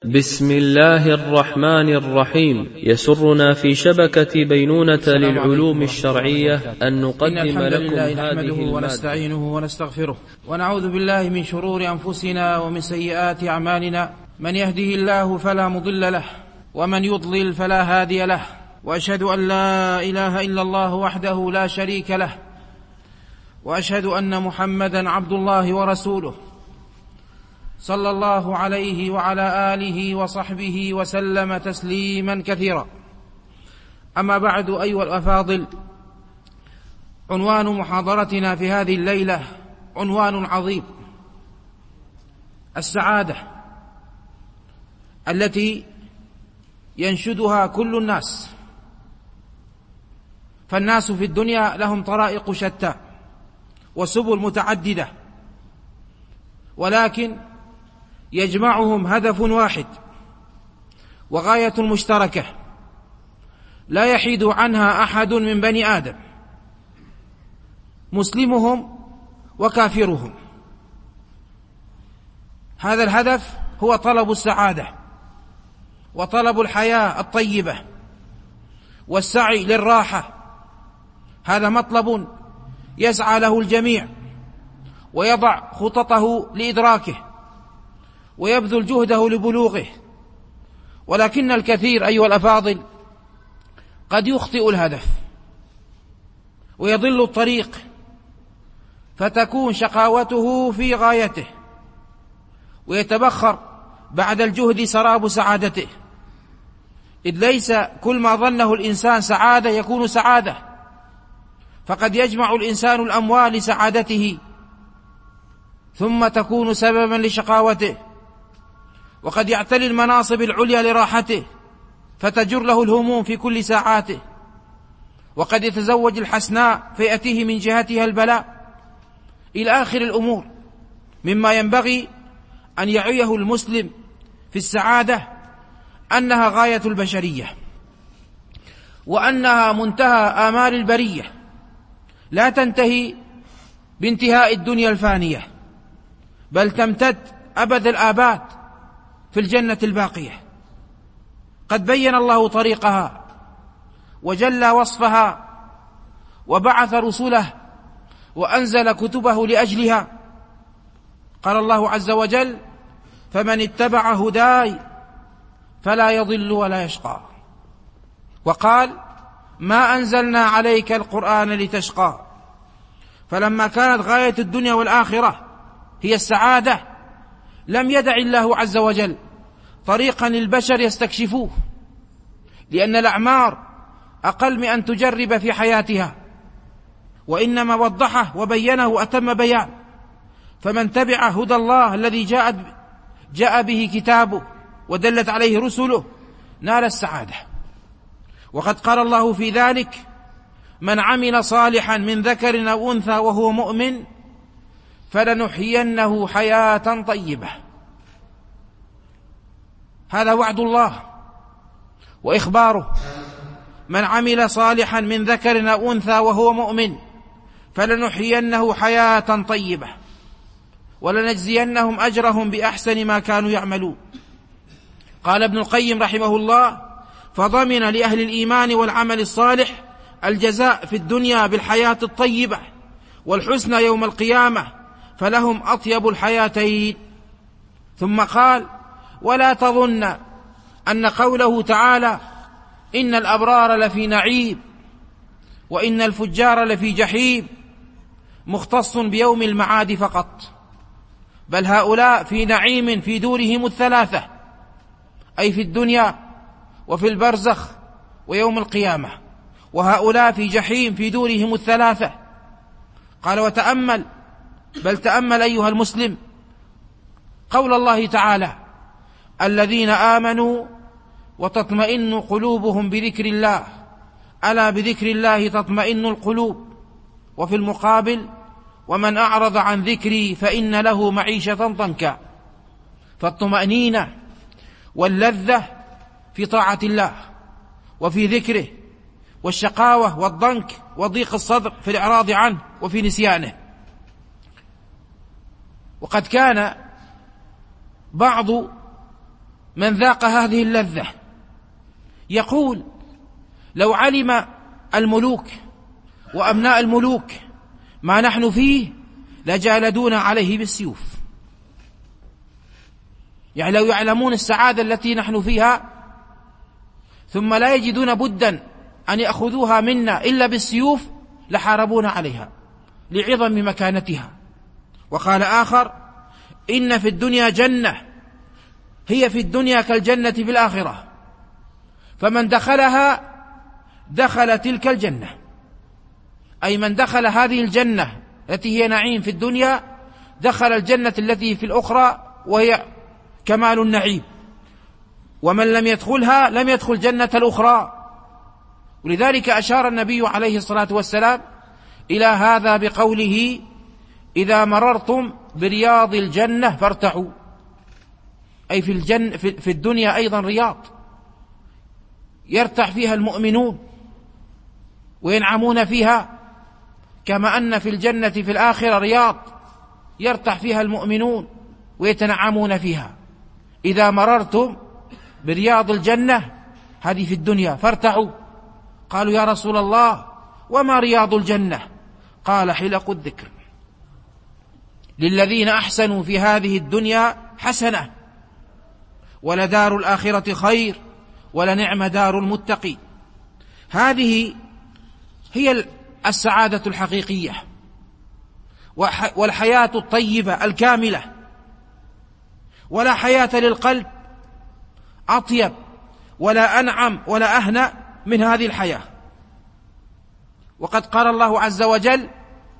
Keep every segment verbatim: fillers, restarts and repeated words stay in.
بسم الله الرحمن الرحيم. يسرنا في شبكة بينونة للعلوم الشرعية أن نقدم لكم هذه المادة ونستعينه ونستغفره ونعوذ بالله من شرور أنفسنا ومن سيئات أعمالنا، من يهده الله فلا مضل له ومن يضلل فلا هادي له، وأشهد أن لا إله إلا الله وحده لا شريك له، وأشهد أن محمدا عبد الله ورسوله صلى الله عليه وعلى آله وصحبه وسلم تسليما كثيرا. أما بعد، أيها الأفاضل، عنوان محاضرتنا في هذه الليلة عنوان عظيم: السعادة التي ينشدها كل الناس. فالناس في الدنيا لهم طرائق شتى وسبل متعددة، ولكن يجمعهم هدف واحد وغاية مشتركة لا يحيد عنها أحد من بني آدم، مسلمهم وكافرهم. هذا الهدف هو طلب السعادة وطلب الحياة الطيبة والسعي للراحة. هذا مطلب يسعى له الجميع ويضع خططه لإدراكه ويبذل جهده لبلوغه، ولكن الكثير أيها الأفاضل قد يخطئ الهدف ويضل الطريق، فتكون شقاوته في غايته ويتبخر بعد الجهد سراب سعادته، إذ ليس كل ما ظنه الإنسان سعادة يكون سعادة. فقد يجمع الإنسان الأموال لسعادته ثم تكون سببا لشقاوته، وقد يعتلي المناصب العليا لراحته فتجر له الهموم في كل ساعاته، وقد يتزوج الحسناء فيأتيه من جهتها البلاء، إلى آخر الأمور. مما ينبغي أن يعيه المسلم في السعادة أنها غاية البشرية، وأنها منتهى آمال البرية، لا تنتهي بانتهاء الدنيا الفانية، بل تمتد أبد الآباد في الجنة الباقية. قد بين الله طريقها وجل وصفها وبعث رسله وأنزل كتبه لأجلها. قال الله عز وجل: فمن اتبع هداي فلا يضل ولا يشقى. وقال: ما أنزلنا عليك القرآن لتشقى. فلما كانت غاية الدنيا والآخرة هي السعادة، لم يدع الله عز وجل طريقا للبشر يستكشفوه، لأن الأعمار أقل من أن تجرب في حياتها، وإنما وضحه وبينه وأتم بيان. فمن تبع هدى الله الذي جاء جاء به كتابه ودلت عليه رسله نال السعادة. وقد قال الله في ذلك: من عمل صالحا من ذكر أو أنثى وهو مؤمن فلنحيينه حياة طيبة. هذا وعد الله وإخباره: من عمل صالحا من ذكر أو أنثى وهو مؤمن فلنحيينه حياة طيبة ولنجزينهم أجرهم بأحسن ما كانوا يعملون. قال ابن القيم رحمه الله: فضمن لأهل الإيمان والعمل الصالح الجزاء في الدنيا بالحياة الطيبة والحسنى يوم القيامة، فلهم أطيب الحياتين. ثم قال: ولا تظن أن قوله تعالى إن الأبرار لفي نعيم وإن الفجار لفي جحيم مختص بيوم المعاد فقط، بل هؤلاء في نعيم في دورهم الثلاثة، أي في الدنيا وفي البرزخ ويوم القيامة، وهؤلاء في جحيم في دورهم الثلاثة. قال: وتأمل، بل تأمل أيها المسلم قول الله تعالى: الذين آمنوا وتطمئن قلوبهم بذكر الله، ألا بذكر الله تطمئن القلوب. وفي المقابل: ومن أعرض عن ذكري فإن له معيشة ضنكا. فالطمأنينة واللذة في طاعة الله وفي ذكره، والشقاوة والضنك وضيق الصدر في الإعراض عنه وفي نسيانه. وقد كان بعض من ذاق هذه اللذة يقول: لو علم الملوك وأبناء الملوك ما نحن فيه لجالدونا عليه بالسيوف. يعني لو يعلمون السعادة التي نحن فيها ثم لا يجدون بدا أن يأخذوها منا إلا بالسيوف لحاربونا عليها لعظم مكانتها. وقال آخر: إن في الدنيا جنة هي في الدنيا كالجنة في الآخرة، فمن دخلها دخل تلك الجنة، أي من دخل هذه الجنة التي هي نعيم في الدنيا دخل الجنة التي في الأخرى وهي كمال النعيم، ومن لم يدخلها لم يدخل جنة الأخرى. ولذلك أشار النبي عليه الصلاة والسلام إلى هذا بقوله: إذا مررتم برياض الجنة فارتعوا، أي في, الجن في الدنيا أيضا رياض يرتع فيها المؤمنون وينعمون فيها، كما أن في الجنة في الآخرة رياض يرتع فيها المؤمنون ويتنعمون فيها. إذا مررتم برياض الجنة، هذه في الدنيا، فارتعوا. قالوا: يا رسول الله وما رياض الجنة؟ قال: حلق الذكر، للذين أحسنوا في هذه الدنيا حسنة، ولدار الآخرة خير، ولنعم دار المتقين. هذه هي السعادة الحقيقية والحياة الطيبة الكاملة، ولا حياة للقلب أطيب ولا أنعم ولا أهنأ من هذه الحياة. وقد قال الله عز وجل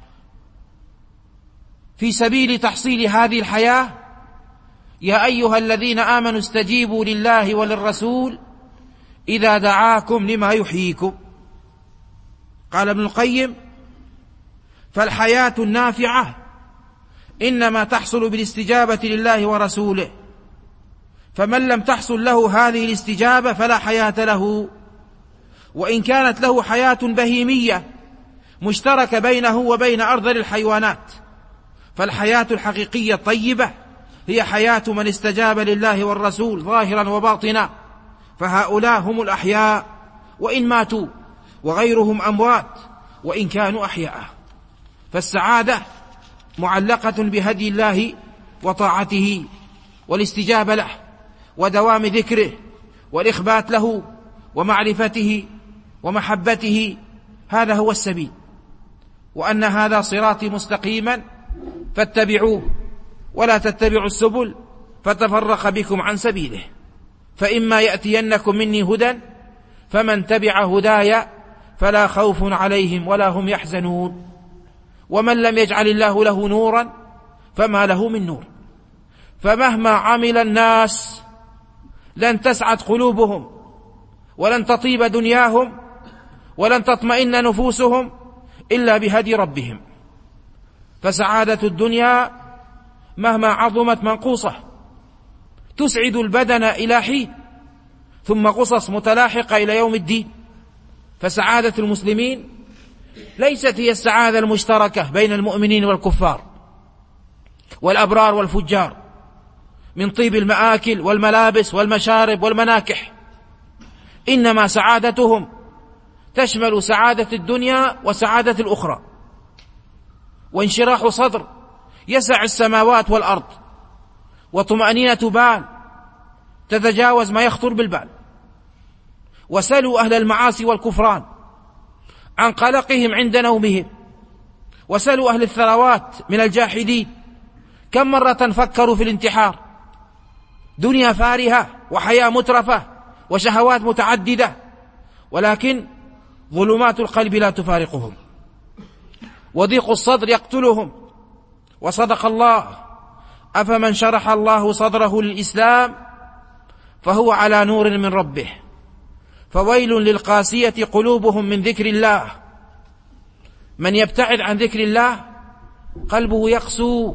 في سبيل تحصيل هذه الحياة: يا أيها الذين آمنوا استجيبوا لله وللرسول إذا دعاكم لما يحييكم. قال ابن القيم: فالحياة النافعة إنما تحصل بالاستجابة لله ورسوله، فمن لم تحصل له هذه الاستجابة فلا حياة له، وإن كانت له حياة بهيمية مشتركة بينه وبين أرذل الحيوانات، فالحياة الحقيقية الطيبة هي حياة من استجاب لله والرسول ظاهرا وباطنا، فهؤلاء هم الأحياء وإن ماتوا، وغيرهم أموات وإن كانوا أحياء. فالسعادة معلقة بهدي الله وطاعته والاستجابة له ودوام ذكره والإخبات له ومعرفته ومحبته، هذا هو السبيل. وأن هذا صراطي مستقيما فاتبعوه ولا تتبعوا السبل فتفرق بكم عن سبيله، فإما يأتينكم مني هدى فمن تبع هداي فلا خوف عليهم ولا هم يحزنون، ومن لم يجعل الله له نورا فما له من نور. فمهما عمل الناس لن تسعد قلوبهم ولن تطيب دنياهم ولن تطمئن نفوسهم إلا بهدي ربهم. فسعادة الدنيا مهما عظمت منقوصة، تسعد البدن إلى حين، ثم قصص متلاحقة إلى يوم الدين. فسعادة المسلمين ليست هي السعادة المشتركة بين المؤمنين والكفار والأبرار والفجار من طيب المآكل والملابس والمشارب والمناكح، إنما سعادتهم تشمل سعادة الدنيا وسعادة الأخرى، وانشراح صدر يسع السماوات والأرض، وطمأنينة بال تتجاوز ما يخطر بالبال. وسلوا أهل المعاصي والكفران عن قلقهم عند نومهم، وسلوا أهل الثروات من الجاحدين كم مرة فكروا في الانتحار. دنيا فارهة وحياة مترفة وشهوات متعددة، ولكن ظلمات القلب لا تفارقهم، وضيق الصدر يقتلهم. وصدق الله: أفمن شرح الله صدره للإسلام فهو على نور من ربه، فويل للقاسية قلوبهم من ذكر الله. من يبتعد عن ذكر الله قلبه يقسو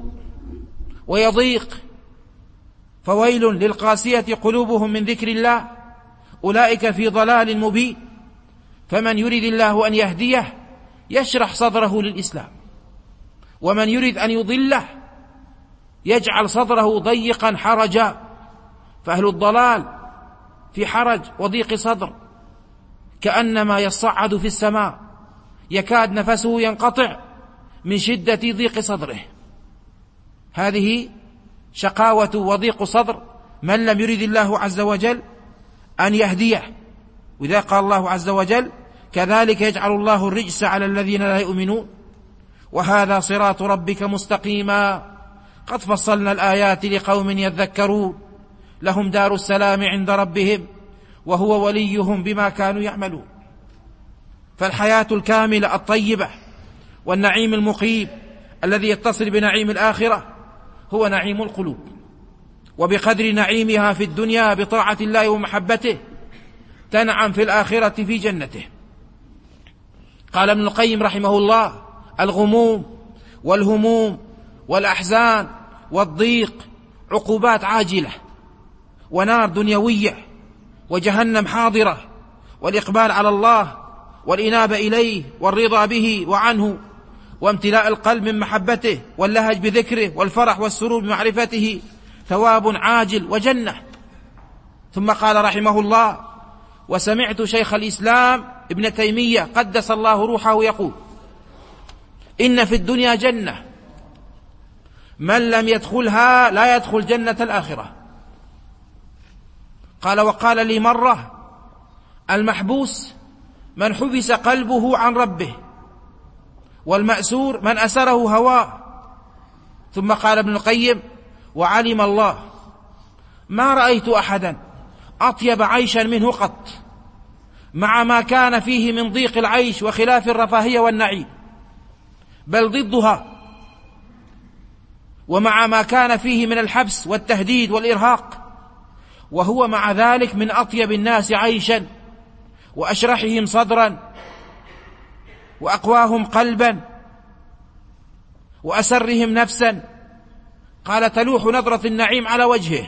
ويضيق، فويل للقاسية قلوبهم من ذكر الله، أولئك في ضلال مبين. فمن يريد الله أن يهديه يشرح صدره للإسلام، ومن يريد أن يضله يجعل صدره ضيقا حرجا فأهل الضلال في حرج وضيق صدر، كأنما يصعد في السماء، يكاد نفسه ينقطع من شدة ضيق صدره. هذه شقاوة وضيق صدر من لم يرد الله عز وجل أن يهديه. وإذا قال الله عز وجل: كذلك يجعل الله الرجس على الذين لا يؤمنون وهذا صراط ربك مستقيما قد فصلنا الآيات لقوم يذكرون لهم دار السلام عند ربهم وهو وليهم بما كانوا يعملون. فالحياة الكاملة الطيبة والنعيم المقيم الذي يتصل بنعيم الآخرة هو نعيم القلوب، وبقدر نعيمها في الدنيا بطاعة الله ومحبته تنعم في الآخرة في جنته. قال ابن القيم رحمه الله: الغموم والهموم والأحزان والضيق عقوبات عاجلة، ونار دنيوية، وجهنم حاضرة، والإقبال على الله والإنابة إليه والرضا به وعنه وامتلاء القلب من محبته واللهج بذكره والفرح والسرور بمعرفته ثواب عاجل وجنة. ثم قال رحمه الله: وسمعت شيخ الإسلام ابن تيمية قدس الله روحه يقول: إن في الدنيا جنة من لم يدخلها لا يدخل جنة الآخرة. قال: وقال لي مرة: المحبوس من حبس قلبه عن ربه، والمأسور من أسره هواه. ثم قال ابن القيم: وعلم الله ما رأيت أحدا أطيب عيشا منه قط، مع ما كان فيه من ضيق العيش وخلاف الرفاهية والنعيم، بل ضدها، ومع ما كان فيه من الحبس والتهديد والإرهاق، وهو مع ذلك من أطيب الناس عيشا وأشرحهم صدرا وأقواهم قلبا وأسرهم نفسا. قال: تلوح نظرة النعيم على وجهه،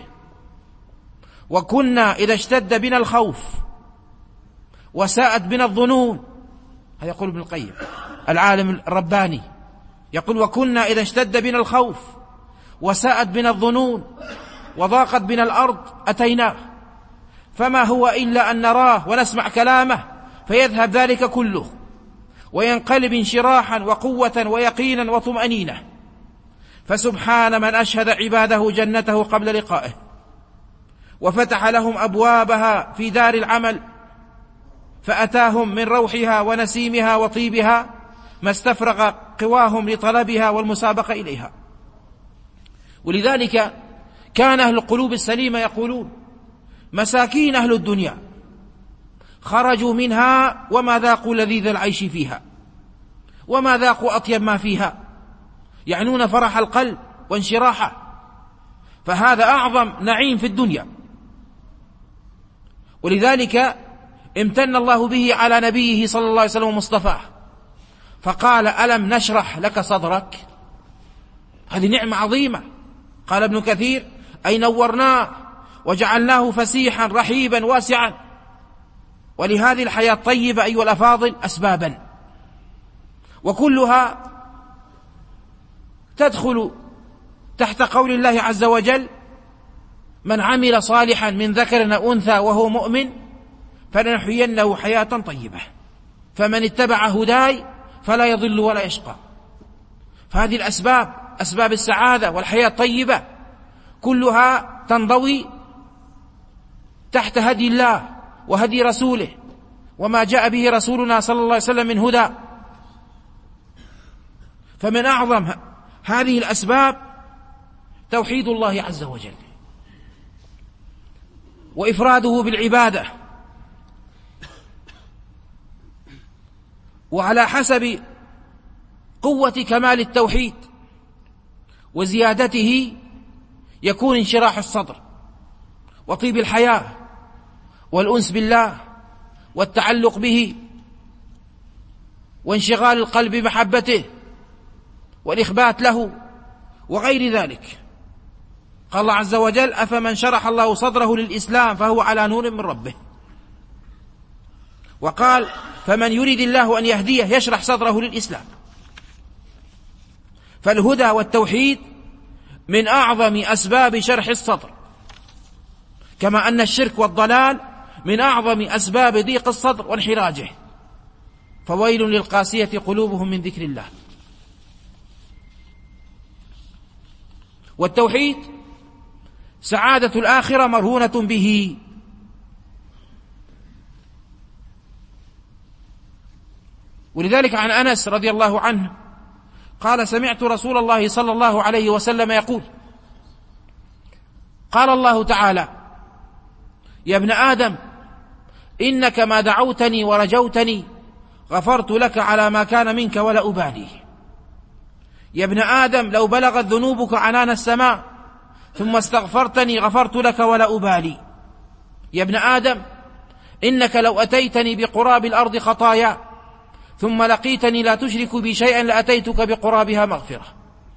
وكنا إذا اشتد بنا الخوف وساءت بنا الظنون. هذا يقول ابن القيم العالم الرباني، يقول: وكنا إذا اشتد بنا الخوف وساءت بنا الظنون وضاقت بنا الأرض أتيناه، فما هو إلا أن نراه ونسمع كلامه فيذهب ذلك كله وينقلب انشراحا وقوة ويقينا وطمأنينة. فسبحان من أشهد عباده جنته قبل لقائه وفتح لهم أبوابها في دار العمل، فأتاهم من روحها ونسيمها وطيبها ما استفرغ قواهم لطلبها والمسابقة إليها. ولذلك كان أهل القلوب السليمة يقولون: مساكين أهل الدنيا خرجوا منها وما ذاقوا لذيذ العيش فيها، وما ذاقوا أطيب ما فيها، يعنون فرح القلب وانشراحه، فهذا أعظم نعيم في الدنيا. ولذلك امتن الله به على نبيه صلى الله عليه وسلم ومصطفاه، فقال: ألم نشرح لك صدرك؟ هذه نعمة عظيمة. قال ابن كثير: أي نورناه وجعلناه فسيحا رحيبا واسعا. ولهذه الحياة الطيبة أيها الأفاضل أسبابا، وكلها تدخل تحت قول الله عز وجل: من عمل صالحا من ذكر أو أنثى وهو مؤمن فلنحيينه حياة طيبة. فمن اتبع هداي فلا يضل ولا يشقى. فهذه الأسباب، أسباب السعادة والحياة الطيبة، كلها تنضوي تحت هدي الله وهدي رسوله وما جاء به رسولنا صلى الله عليه وسلم من هدى. فمن أعظم هذه الأسباب توحيد الله عز وجل وإفراده بالعبادة، وعلى حسب قوة كمال التوحيد وزيادته يكون انشراح الصدر وطيب الحياة والأنس بالله والتعلق به وانشغال القلب بمحبته والإخبات له وغير ذلك. قال الله عز وجل: أفمن شرح الله صدره للإسلام فهو على نور من ربه. وقال: فمن يريد الله أن يهديه يشرح صدره للإسلام. فالهدى والتوحيد من أعظم أسباب شرح الصدر، كما أن الشرك والضلال من أعظم أسباب ضيق الصدر وانحراجه. فويل للقاسية قلوبهم من ذكر الله. والتوحيد سعادة الآخرة مرهونة به. ولذلك عن أنس رضي الله عنه قال: سمعت رسول الله صلى الله عليه وسلم يقول: قال الله تعالى: يا ابن آدم إنك ما دعوتني ورجوتني غفرت لك على ما كان منك ولا أبالي. يا ابن آدم لو بلغت ذنوبك عنان السماء ثم استغفرتني غفرت لك ولا أبالي. يا ابن آدم إنك لو أتيتني بقراب الأرض خطايا ثم لقيتني لا تشرك بي شيئا لأتيتك بقرابها مغفرة.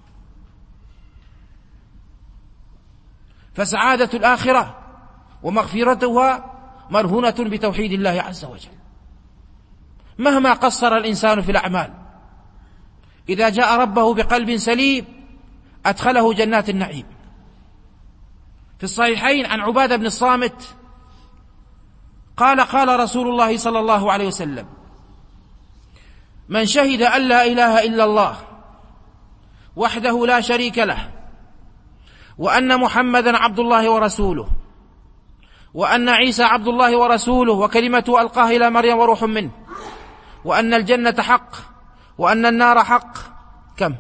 فسعادة الآخرة ومغفرتها مرهونة بتوحيد الله عز وجل. مهما قصر الإنسان في الأعمال، إذا جاء ربه بقلب سليم أدخله جنات النعيم. في الصحيحين عن عبادة بن الصامت قال: قال رسول الله صلى الله عليه وسلم: من شهد أن لا إله إلا الله وحده لا شريك له وأن محمدا عبد الله ورسوله وأن عيسى عبد الله ورسوله وكلمته ألقاها إلى مريم وروح منه وأن الجنة حق وأن النار حق، كم؟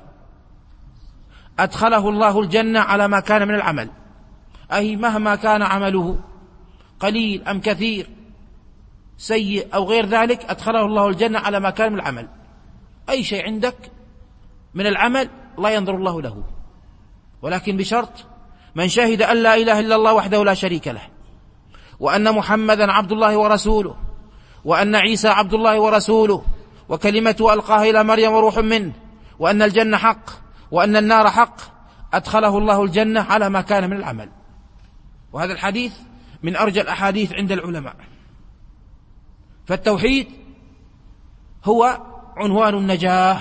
أدخله الله الجنة على ما كان من العمل، أي مهما كان عمله قليل أم كثير، سيء أو غير ذلك، أدخله الله الجنة على ما كان من العمل. أي شيء عندك من العمل لا ينظر الله له، ولكن بشرط: من شهد أن لا إله إلا الله وحده لا شريك له وأن محمدا عبد الله ورسوله وأن عيسى عبد الله ورسوله وكلمته ألقاها إلى مريم وروح منه وأن الجنة حق وأن النار حق، أدخله الله الجنة على ما كان من العمل. وهذا الحديث من أرجى الأحاديث عند العلماء. فالتوحيد هو عنوان النجاة،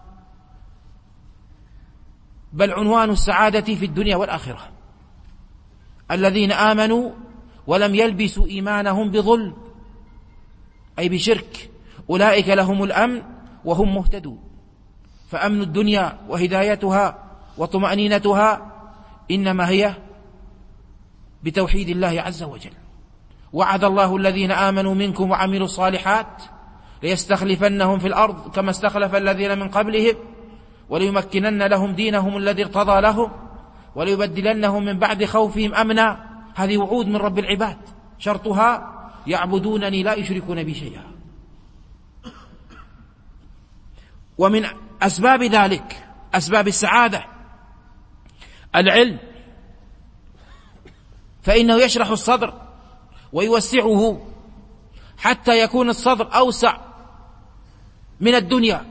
بل عنوان السعادة في الدنيا والآخرة. الذين آمنوا ولم يلبسوا إيمانهم بظلم، أي بشرك، أولئك لهم الأمن وهم مهتدون. فأمن الدنيا وهدايتها وطمأنينتها إنما هي بتوحيد الله عز وجل. وعد الله الذين آمنوا منكم وعملوا الصالحات ليستخلفنهم في الأرض كما استخلف الذين من قبلهم وليمكنن لهم دينهم الذي ارتضى لهم وليبدلنهم من بعد خوفهم أمنا. هذه وعود من رب العباد، شرطها: يعبدونني لا يشركون بي شيئا. ومن أسباب ذلك، أسباب السعادة، العلم، فإنه يشرح الصدر ويوسعه حتى يكون الصدر أوسع من الدنيا.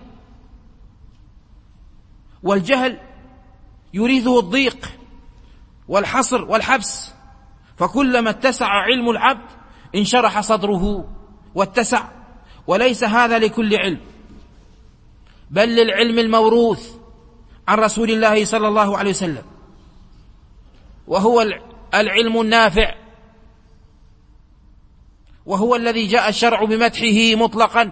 والجهل يريده الضيق والحصر والحبس، فكلما اتسع علم العبد انشرح صدره واتسع. وليس هذا لكل علم، بل للعلم الموروث عن رسول الله صلى الله عليه وسلم، وهو العلم النافع، وهو الذي جاء الشرع بمدحه مطلقا.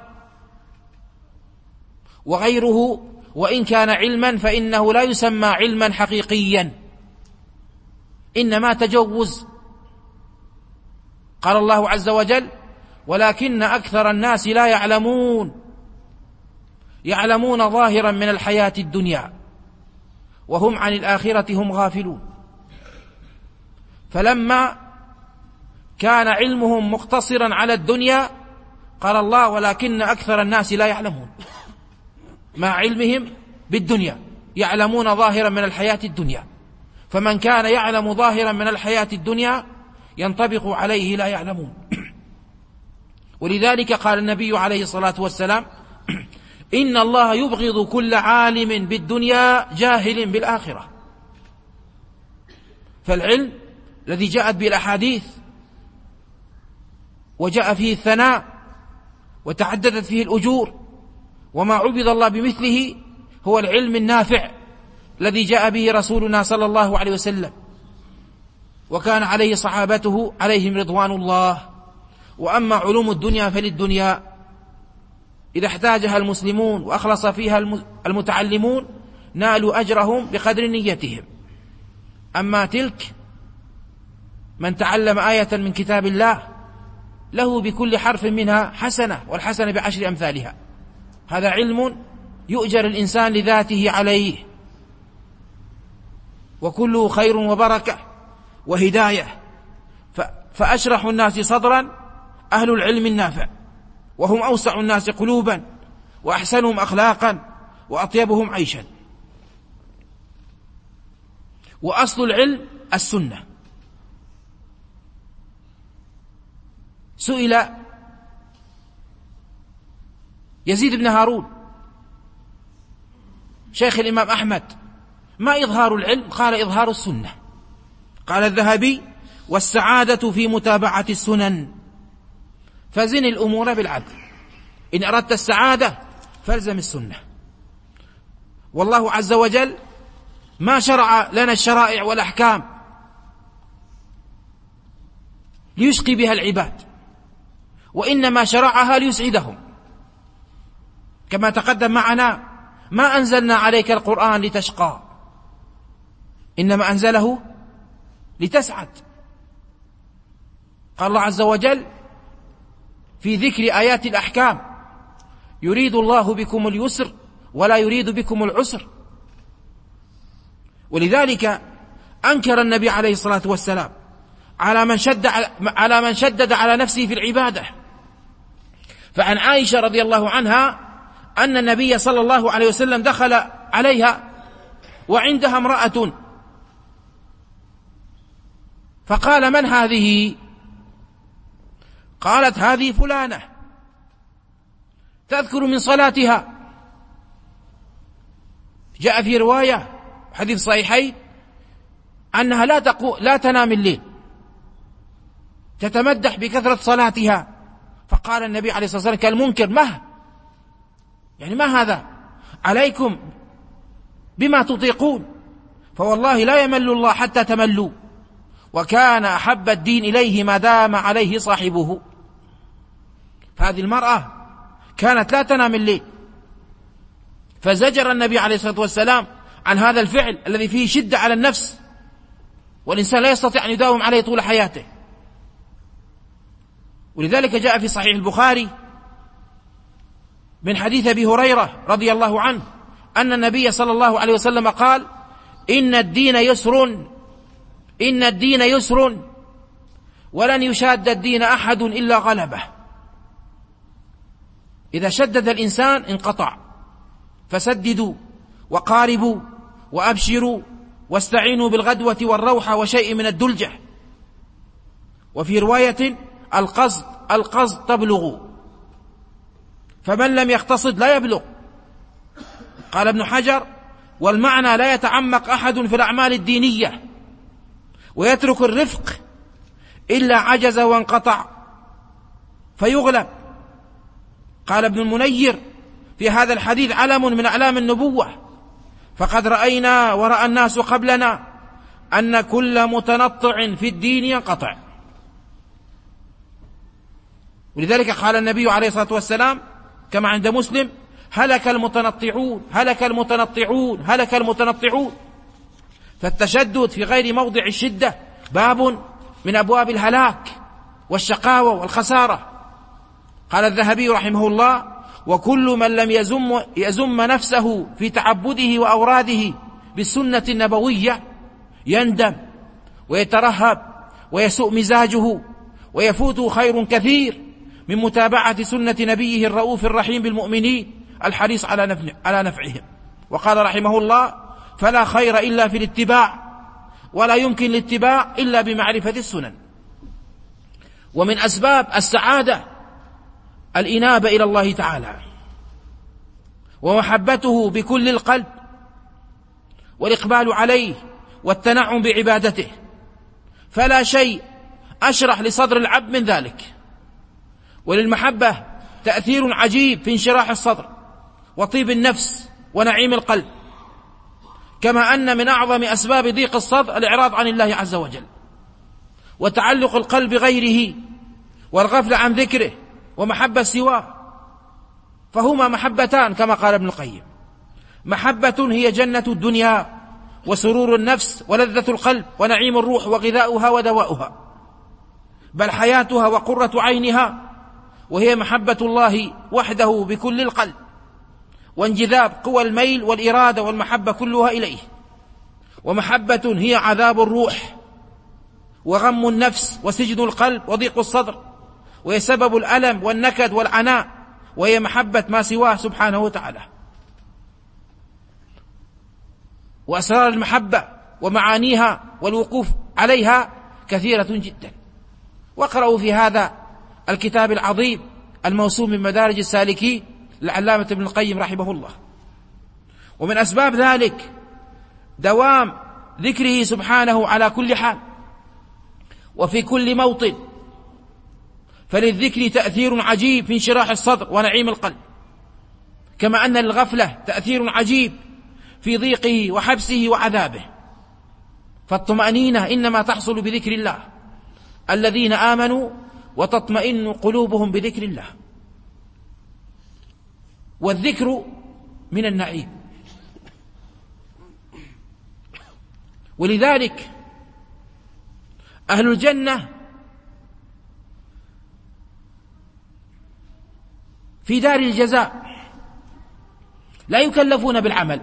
وغيره وإن كان علما فإنه لا يسمى علما حقيقيا، إنما تجوز. قال الله عز وجل: ولكن أكثر الناس لا يعلمون، يعلمون ظاهرا من الحياة الدنيا وهم عن الآخرة هم غافلون. فلما كان علمهم مقتصرا على الدنيا قال الله: ولكن أكثر الناس لا يعلمون، مع علمهم بالدنيا يعلمون ظاهرا من الحياة الدنيا. فمن كان يعلم ظاهرا من الحياة الدنيا ينطبق عليه لا يعلمون. ولذلك قال النبي عليه الصلاة والسلام: إن الله يبغض كل عالم بالدنيا جاهل بالآخرة. فالعلم الذي جاءت به الأحاديث وجاء فيه الثناء وتعددت فيه الأجور وما عبد الله بمثله هو العلم النافع الذي جاء به رسولنا صلى الله عليه وسلم. وكان عليه صحابته عليهم رضوان الله. وأما علوم الدنيا فللدنيا إذا احتاجها المسلمون وأخلص فيها المتعلمون نالوا أجرهم بقدر نيتهم. أما تلك من تعلم آية من كتاب الله له بكل حرف منها حسنة، والحسنة بعشر أمثالها. هذا علم يؤجر الإنسان لذاته عليه، وكله خير وبركة وهداية. فأشرح الناس صدرا أهل العلم النافع، وهم أوسع الناس قلوبا وأحسنهم أخلاقا وأطيبهم عيشا. وأصل العلم السنة. سئل يزيد بن هارون شيخ الإمام أحمد: ما إظهار العلم؟ قال: إظهار السنة. قال الذهبي: والسعادة في متابعة السنن، فزن الأمور بالعدل. إن أردت السعادة فالزم السنة. والله عز وجل ما شرع لنا الشرائع والأحكام ليشقي بها العباد، وإنما شرعها ليسعدهم. كما تقدم معنا: ما أنزلنا عليك القرآن لتشقى، إنما أنزله لتسعد. قال الله عز وجل في ذكر آيات الأحكام: يريد الله بكم اليسر ولا يريد بكم العسر. ولذلك أنكر النبي عليه الصلاة والسلام على من شد على من شدد على نفسه في العبادة. فعن عائشة رضي الله عنها أن النبي صلى الله عليه وسلم دخل عليها وعندها امرأة، فقال: من هذه؟ قالت: هذه فلانة تذكر من صلاتها. جاء في رواية حديث صحيحين أنها لا تقو لا تنام الليل، تتمدح بكثرة صلاتها. فقال النبي عليه الصلاة والسلام كالمنكر: ما يعني ما هذا؟ عليكم بما تطيقون، فوالله لا يمل الله حتى تملوا، وكان أحب الدين إليه ما دام عليه صاحبه. فهذه المرأة كانت لا تنام الليل، فزجر النبي عليه الصلاة والسلام عن هذا الفعل الذي فيه شدة على النفس، والإنسان لا يستطيع أن يداوم عليه طول حياته. ولذلك جاء في صحيح البخاري من حديث أبي هريرة رضي الله عنه أن النبي صلى الله عليه وسلم قال: إن الدين يسر، إن الدين يسر، ولن يشاد الدين أحد إلا غلبه. إذا شدد الإنسان انقطع. فسددوا وقاربوا وأبشروا واستعينوا بالغدوة والروحة وشيء من الدلجة. وفي رواية: القصد القصد تبلغ، فمن لم يقتصد لا يبلغ. قال ابن حجر: والمعنى لا يتعمق أحد في الأعمال الدينية ويترك الرفق إلا عجز وانقطع فيغلب. قال ابن المنير في هذا الحديث: علم من أعلام النبوة، فقد رأينا ورأى الناس قبلنا أن كل متنطع في الدين ينقطع. ولذلك قال النبي عليه الصلاة والسلام كما عند مسلم: هلك المتنطعون هلك المتنطعون هلك المتنطعون. فالتشدد في غير موضع الشدة باب من أبواب الهلاك والشقاوة والخسارة. قال الذهبي رحمه الله: وكل من لم يزم, يزم نفسه في تعبده وأوراده بالسنة النبوية يندم ويترهب ويسوء مزاجه ويفوته خير كثير من متابعة سنة نبيه الرؤوف الرحيم بالمؤمنين الحريص على نفعهم. وقال رحمه الله: فلا خير إلا في الاتباع، ولا يمكن الاتباع إلا بمعرفة السنن. ومن أسباب السعادة الإنابة إلى الله تعالى ومحبته بكل القلب والإقبال عليه والتنعم بعبادته، فلا شيء أشرح لصدر العبد من ذلك. وللمحبة تأثير عجيب في انشراح الصدر وطيب النفس ونعيم القلب، كما أن من أعظم أسباب ضيق الصدر الإعراض عن الله عز وجل. وتعلق القلب بغيره والغفلة عن ذكره ومحبة سواه، فهما محبتان كما قال ابن القيم: محبة هي جنة الدنيا وسرور النفس ولذة القلب ونعيم الروح وغذاؤها ودواؤها، بل حياتها وقرة عينها، وهي محبة الله وحده بكل القلب، وانجذاب قوى الميل والإرادة والمحبة كلها إليه. ومحبة هي عذاب الروح وغم النفس وسجن القلب وضيق الصدر، وهي سبب الألم والنكد والعناء، وهي محبة ما سواه سبحانه وتعالى. وأسرار المحبة ومعانيها والوقوف عليها كثيرة جدا، واقرأوا في هذا الكتاب العظيم الموسوم من مدارج السالكين للعلامة ابن القيم رحمه الله. ومن أسباب ذلك دوام ذكره سبحانه على كل حال وفي كل موطن، فللذكر تأثير عجيب في انشراح الصدر ونعيم القلب، كما أن للغفلة تأثير عجيب في ضيقه وحبسه وعذابه. فالطمأنينة إنما تحصل بذكر الله، الذين آمنوا وتطمئن قلوبهم بذكر الله. والذكر من النعيم، ولذلك أهل الجنة في دار الجزاء لا يكلفون بالعمل،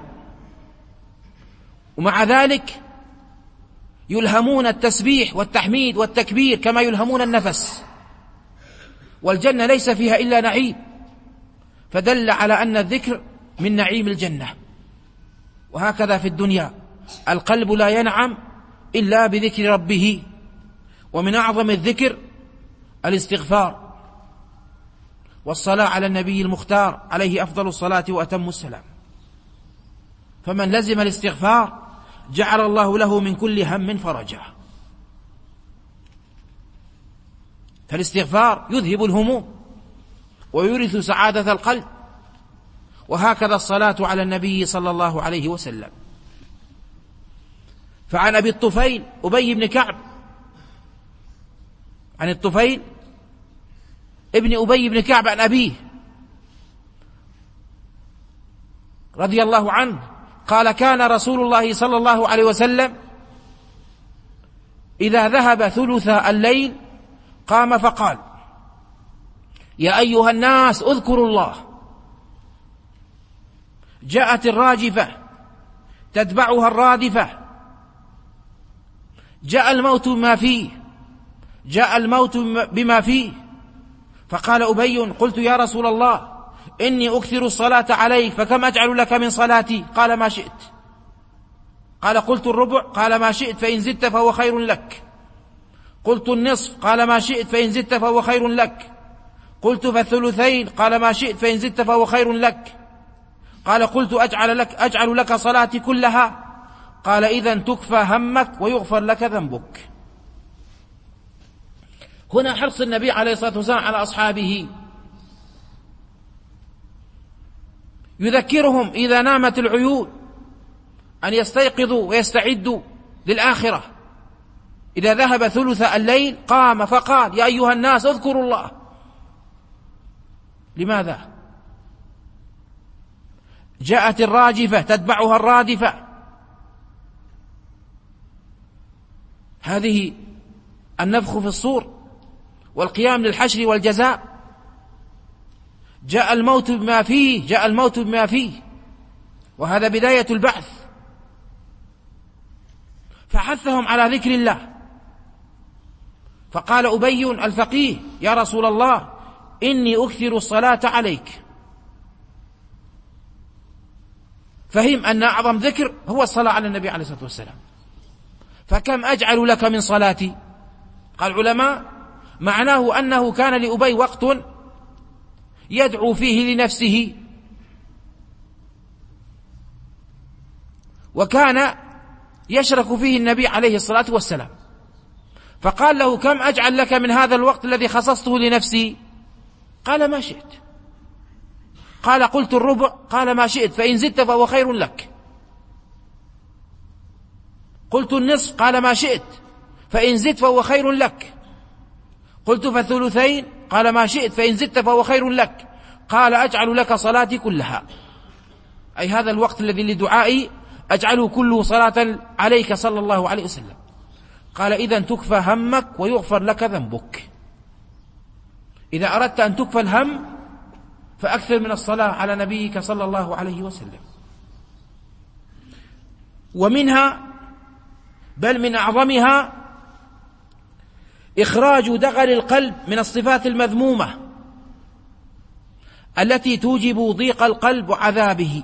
ومع ذلك يلهمون التسبيح والتحميد والتكبير كما يلهمون النفس، والجنة ليس فيها إلا نعيم، فدل على أن الذكر من نعيم الجنة. وهكذا في الدنيا القلب لا ينعم إلا بذكر ربه، ومن أعظم الذكر الاستغفار والصلاة على النبي المختار عليه أفضل الصلاة وأتم السلام. فمن لزم الاستغفار جعل الله له من كل هم فرجا. فالاستغفار يذهب الهموم ويورث سعادة القلب، وهكذا الصلاة على النبي صلى الله عليه وسلم. فعن أبي الطفيل أبي بن كعب، عن الطفيل ابن أبي بن كعب عن أبيه رضي الله عنه قال: كان رسول الله صلى الله عليه وسلم إذا ذهب ثلث الليل قام فقال: يا أيها الناس اذكروا الله. جاءت الراجفة تتبعها الرادفة، جاء الموت بما فيه، جاء الموت بما فيه. فقال أبي: قلت يا رسول الله إني أكثر الصلاة عليك، فكم أجعل لك من صلاتي؟ قال: ما شئت. قال: قلت الربع؟ قال: ما شئت، فإن زدت فهو خير لك. قلت النصف؟ قال: ما شئت، فإن زدت فهو خير لك. قلت فالثلثين؟ قال: ما شئت، فإن زدت فهو خير لك. قال: قلت أجعل لك, أجعل لك صلاتي كلها؟ قال: إذن تكفى همك ويغفر لك ذنبك. هنا حرص النبي عليه الصلاة والسلام على أصحابه، يذكرهم إذا نامت العيون أن يستيقظوا ويستعدوا للآخرة. إذا ذهب ثلث الليل قام فقال: يا أيها الناس اذكروا الله. لماذا؟ جاءت الراجفة تتبعها الرادفة، هذه النفخ في الصور والقيام للحشر والجزاء. جاء الموت بما فيه، جاء الموت بما فيه، وهذا بداية البعث. فحثهم على ذكر الله. فقال أبي الفقيه: يا رسول الله إني أكثر الصلاة عليك. فهم أن أعظم ذكر هو الصلاة على النبي عليه الصلاة والسلام. فكم أجعل لك من صلاتي؟ قال العلماء معناه أنه كان لأبي وقت يدعو فيه لنفسه، وكان يشرك فيه النبي عليه الصلاة والسلام. فقال له: كم أجعل لك من هذا الوقت الذي خصصته لنفسي؟ قال: ما شئت. قال: قلت الربع؟ قال: ما شئت، فإن زدت فهو خير لك. قلت النصف؟ قال: ما شئت، فإن زدت فهو خير لك. قلت فالثلثين؟ قال ما شئت، فإن زدت فهو خير لك. قال أجعل لك صلاتي كلها، أي هذا الوقت الذي لدعائي أجعله كله صلاة عليك صلى الله عليه وسلم. قال إذن تكفى همك ويغفر لك ذنبك. إذا أردت أن تكفى الهم فأكثر من الصلاة على نبيك صلى الله عليه وسلم. ومنها بل من أعظمها إخراج دغل القلب من الصفات المذمومة التي توجب ضيق القلب وعذابه.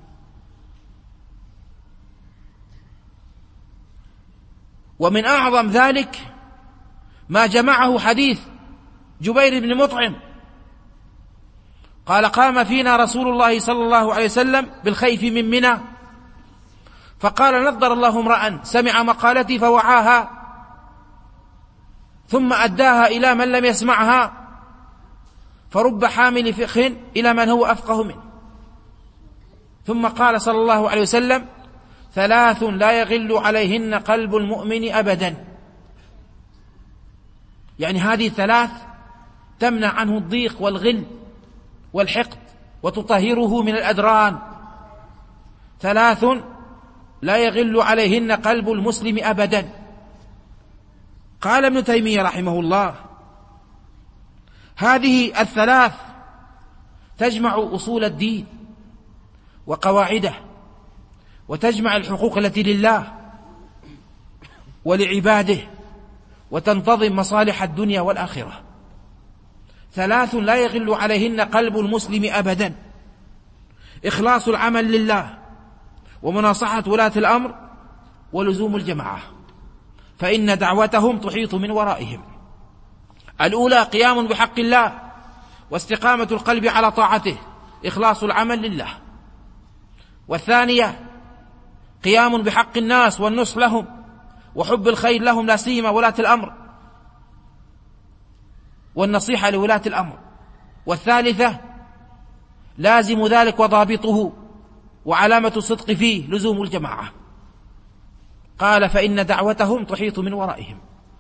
ومن أعظم ذلك ما جمعه حديث جبير بن مطعم قال قام فينا رسول الله صلى الله عليه وسلم بالخيف من منى، فقال نضر الله امرأ سمع مقالتي فوعاها ثم أداها إلى من لم يسمعها، فرب حامل فقه إلى من هو أفقه منه. ثم قال صلى الله عليه وسلم ثلاث لا يغل عليهن قلب المؤمن أبدا، يعني هذه الثلاث تمنع عنه الضيق والغل والحقد وتطهره من الأدران. ثلاث لا يغل عليهن قلب المسلم أبدا. قال ابن تيمية رحمه الله هذه الثلاث تجمع أصول الدين وقواعده، وتجمع الحقوق التي لله ولعباده، وتنتظم مصالح الدنيا والآخرة. ثلاث لا يغل عليهن قلب المسلم أبدا: إخلاص العمل لله، ومناصحة ولاة الأمر، ولزوم الجماعة، فإن دعوتهم تحيط من ورائهم. الأولى قيام بحق الله واستقامة القلب على طاعته، إخلاص العمل لله. والثانية قيام بحق الناس والنصح لهم وحب الخير لهم، لا سيما ولاة الأمر، والنصيحة لولاة الأمر. والثالثة لازم ذلك وضابطه وعلامة الصدق فيه لزوم الجماعة. قال فإن دعوتهم تحيط من ورائهم.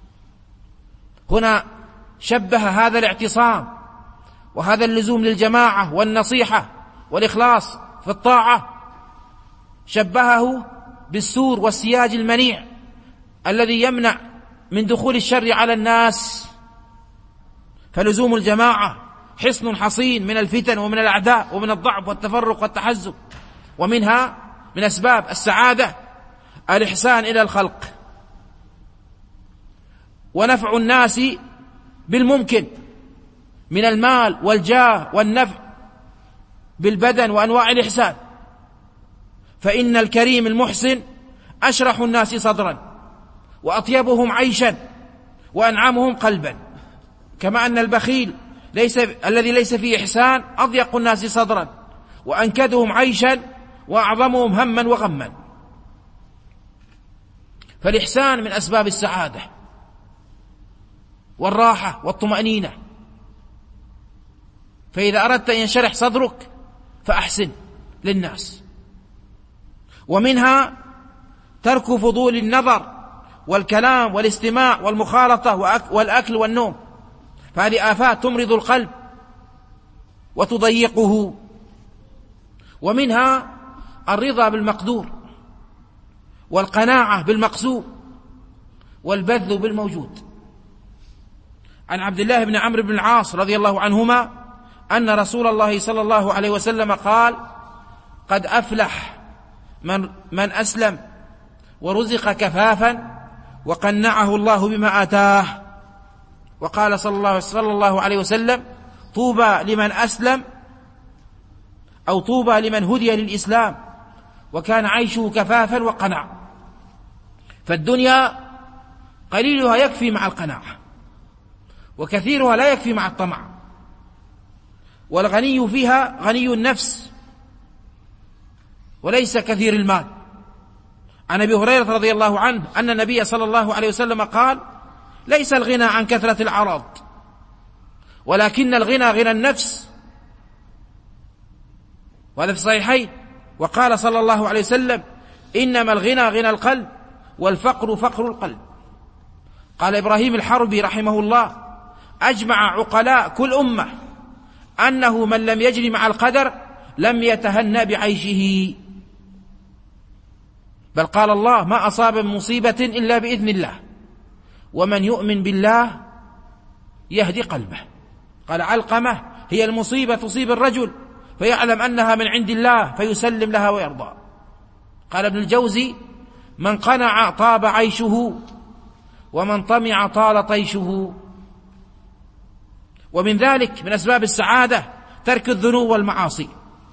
هنا شبه هذا الاعتصام وهذا اللزوم للجماعة والنصيحة والإخلاص في الطاعة، شبهه بالسور والسياج المنيع الذي يمنع من دخول الشر على الناس. فلزوم الجماعة حصن حصين من الفتن ومن الأعداء ومن الضعف والتفرق والتحزب. ومنها من أسباب السعادة الإحسان إلى الخلق ونفع الناس بالممكن من المال والجاه والنفع بالبدن وأنواع الإحسان. فإن الكريم المحسن أشرح الناس صدرا وأطيبهم عيشا وأنعمهم قلبا، كما أن البخيل ليس الذي ليس فيه إحسان أضيق الناس صدرا وأنكدهم عيشا وأعظمهم هما وغما. فالإحسان من أسباب السعادة والراحة والطمأنينة. فإذا أردت أن ينشرح صدرك فأحسن للناس. ومنها ترك فضول النظر والكلام والاستماع والمخالطة والأكل والنوم، فهذه آفات تمرض القلب وتضيقه. ومنها الرضا بالمقدور والقناعة بالمقسوم والبذل بالموجود. عن عبد الله بن عمرو بن العاص رضي الله عنهما أن رسول الله صلى الله عليه وسلم قال: قد أفلح من, من أسلم ورزق كفافا وقنعه الله بما آتاه. وقال صلى الله, صلى الله عليه وسلم: طوبى لمن أسلم، أو طوبى لمن هدي للإسلام وكان عيشه كفافا وقنع. فالدنيا قليلها يكفي مع القناعة، وكثيرها لا يكفي مع الطمع. والغني فيها غني النفس وليس كثير المال. عن أبي هريرة رضي الله عنه أن النبي صلى الله عليه وسلم قال: ليس الغنى عن كثرة العراض، ولكن الغنى غنى النفس. وهذا في الصحيحين. وقال صلى الله عليه وسلم: إنما الغنى غنى القلب، والفقر فقر القلب. قال إبراهيم الحربي رحمه الله: أجمع عقلاء كل أمة أنه من لم يجري مع القدر لم يتهنأ بعيشه، بل قال الله: ما أصاب من مصيبة إلا بإذن الله، ومن يؤمن بالله يهدي قلبه. قال علقمة: هي المصيبة تصيب الرجل فيعلم أنها من عند الله فيسلم لها ويرضى. قال ابن الجوزي: من قنع طاب عيشه، ومن طمع طال طيشه. ومن ذلك من أسباب السعادة ترك الذنوب والمعاصي،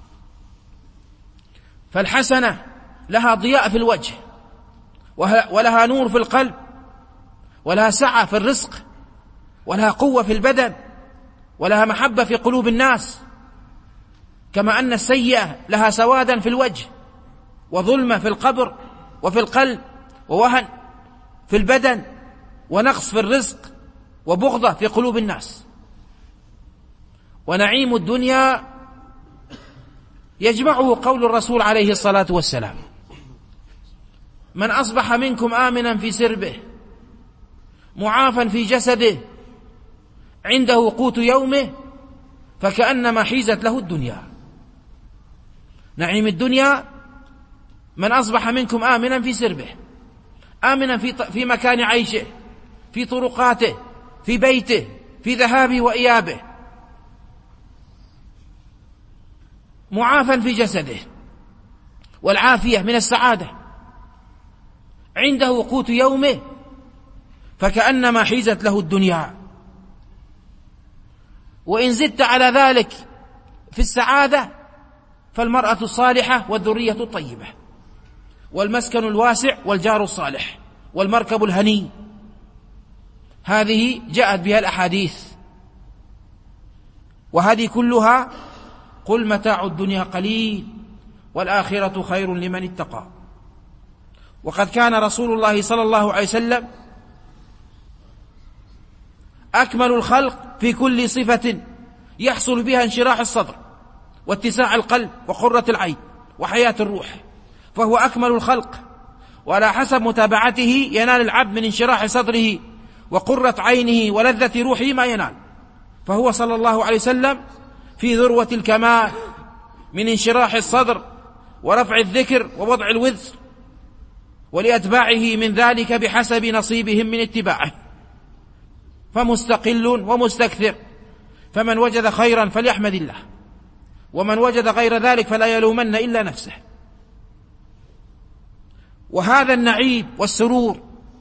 فالحسنة لها ضياء في الوجه، ولها نور في القلب، ولها سعة في الرزق، ولها قوة في البدن، ولها محبة في قلوب الناس، كما أن السيئة لها سوادا في الوجه، وظلمة في القبر وفي القلب، ووهن في البدن، ونقص في الرزق، وبغضة في قلوب الناس. ونعيم الدنيا يجمعه قول الرسول عليه الصلاة والسلام: من أصبح منكم آمنا في سربه معافا في جسده عنده قوت يومه فكأنما حيزت له الدنيا. نعيم الدنيا من أصبح منكم آمنا في سربه، آمنا في, في مكان عيشه، في طرقاته، في بيته، في ذهابه وإيابه، معافا في جسده، والعافية من السعادة، عنده قوت يومه فكأنما حيزت له الدنيا. وإن زدت على ذلك في السعادة فالمرأة الصالحة والذرية الطيبة، والمسكن الواسع، والجار الصالح، والمركب الهني. هذه جاءت بها الأحاديث، وهذه كلها قل متاع الدنيا قليل والآخرة خير لمن اتقى. وقد كان رسول الله صلى الله عليه وسلم أكمل الخلق في كل صفة يحصل بها انشراح الصدر واتساع القلب وقرة العين وحياة الروح، فهو أكمل الخلق، وعلى حسب متابعته ينال العبد من انشراح صدره وقرة عينه ولذة روحه ما ينال. فهو صلى الله عليه وسلم في ذروة الكمال من انشراح الصدر ورفع الذكر ووضع الوزر، ولأتباعه من ذلك بحسب نصيبهم من اتباعه، فمستقل ومستكثر. فمن وجد خيرا فليحمد الله، ومن وجد غير ذلك فلا يلومن إلا نفسه. وهذا النعيم والسرور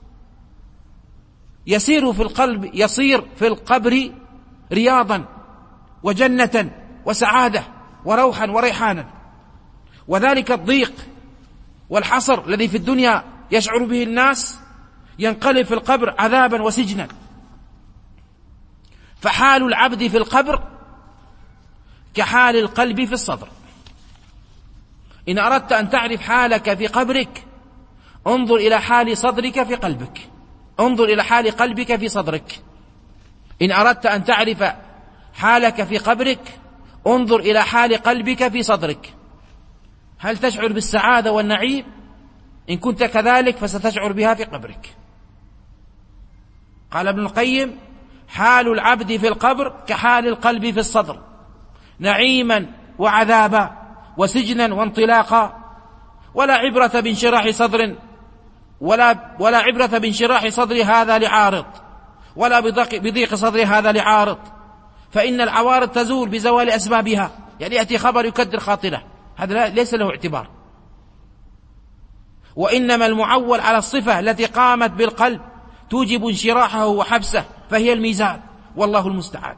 يسير في القلب يصير في القبر رياضا وجنة وسعادة وروحا وريحانا، وذلك الضيق والحصر الذي في الدنيا يشعر به الناس ينقلب في القبر عذابا وسجنا. فحال العبد في القبر كحال القلب في الصدر. إن أردت أن تعرف حالك في قبرك انظر إلى حال صدرك في قلبك، انظر إلى حال قلبك في صدرك. إن أردت أن تعرف حالك في قبرك انظر إلى حال قلبك في صدرك. هل تشعر بالسعادة والنعيم؟ إن كنت كذلك فستشعر بها في قبرك. قال ابن القيم: حال العبد في القبر كحال القلب في الصدر، نعيما وعذابا وسجنا وانطلاقا، ولا عبرة بانشراح صدر ولا, ولا عبرة بانشراح صدر هذا لعارض، ولا بضيق صدر هذا لعارض، فإن العوارض تزول بزوال أسبابها. يعني يأتي خبر يكدر خاطره، هذا ليس له اعتبار. وإنما المعول على الصفة التي قامت بالقلب توجب انشراحه وحبسه، فهي الميزان، والله المستعان.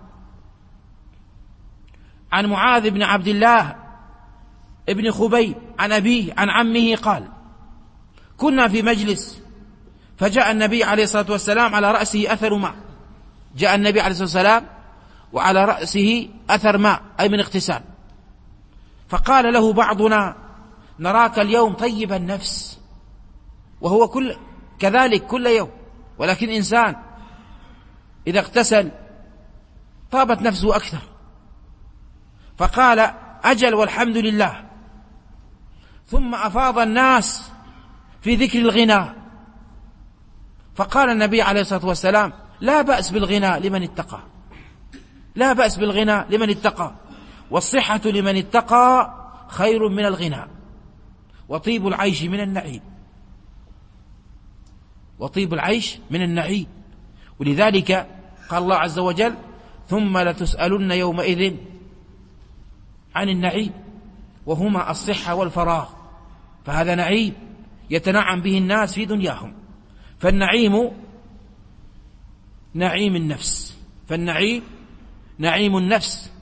عن معاذ بن عبد الله ابن خبيب عن أبيه عن عمه قال: كنا في مجلس فجاء النبي عليه الصلاة والسلام على رأسه أثر ماء. جاء النبي عليه الصلاة والسلام وعلى رأسه أثر ماء، أي من اغتسال. فقال له بعضنا: نراك اليوم طيب النفس. وهو كل كذلك كل يوم، ولكن إنسان إذا اغتسل طابت نفسه أكثر. فقال: أجل والحمد لله. ثم أفاض الناس في ذكر الغنى فقال النبي عليه الصلاة والسلام: لا بأس بالغنى لمن اتقى، لا بأس بالغنى لمن اتقى، والصحة لمن اتقى خير من الغنى، وطيب العيش من النعيم، وطيب العيش من النعيم. ولذلك قال الله عز وجل: ثم لتسألن يومئذ عن النعيم، وهما الصحة والفراغ، فهذا نعيم يتنعم به الناس في دنياهم. فالنعيم نعيم النفس، فالنعيم نعيم النفس.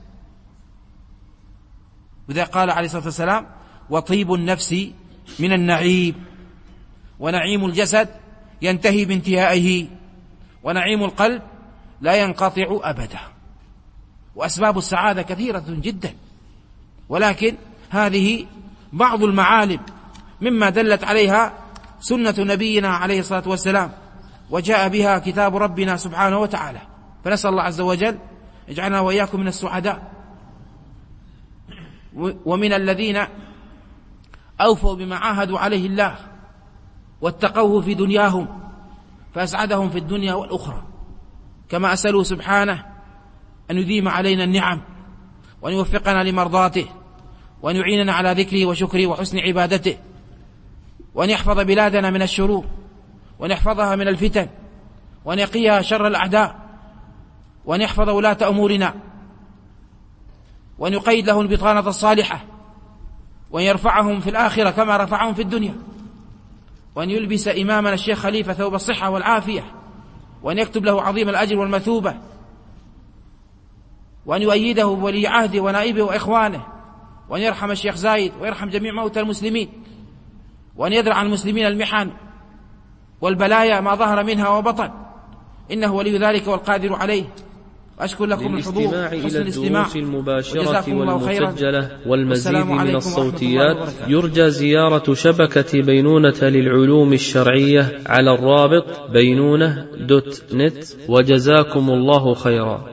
وذا قال عليه الصلاة والسلام: وطيب النفس من النعيم، ونعيم الجسد ينتهي بانتهائه، ونعيم القلب لا ينقطع أبدا. وأسباب السعادة كثيرة جدا، ولكن هذه بعض المعالم مما دلت عليها سنة نبينا عليه الصلاة والسلام، وجاء بها كتاب ربنا سبحانه وتعالى. فنسأل الله عز وجل اجعلنا وإياكم من السعداء، ومن الذين أوفوا بما عاهدوا عليه الله واتقوه في دنياهم فأسعدهم في الدنيا والأخرى. كما أسأله سبحانه أن يديم علينا النعم، وأن يوفقنا لمرضاته، وأن يعيننا على ذكره وشكره وحسن عبادته، وأن يحفظ بلادنا من الشرور، وأن يحفظها من الفتن، وأن يقيها شر الأعداء، وأن يحفظ ولاة أمورنا، وأن يقيد لهم البطانة الصالحة، وأن يرفعهم في الآخرة كما رفعهم في الدنيا، وأن يلبس إمامنا الشيخ خليفة ثوب الصحة والعافية، وأن يكتب له عظيم الأجر والمثوبة، وأن يؤيده بولي عهده ونائبه وإخوانه، وأن يرحم الشيخ زايد ويرحم جميع موتى المسلمين، وأن يدرع عن المسلمين المحن والبلايا ما ظهر منها وبطن، إنه ولي ذلك والقادر عليه. أشكر لكم الحضور إلى الدروس المباشرة والمسجلة والمزيد من الصوتيات يرجى زيارة شبكة بينونة للعلوم الشرعية على الرابط بينونة دوت نت، وجزاكم الله خيرا.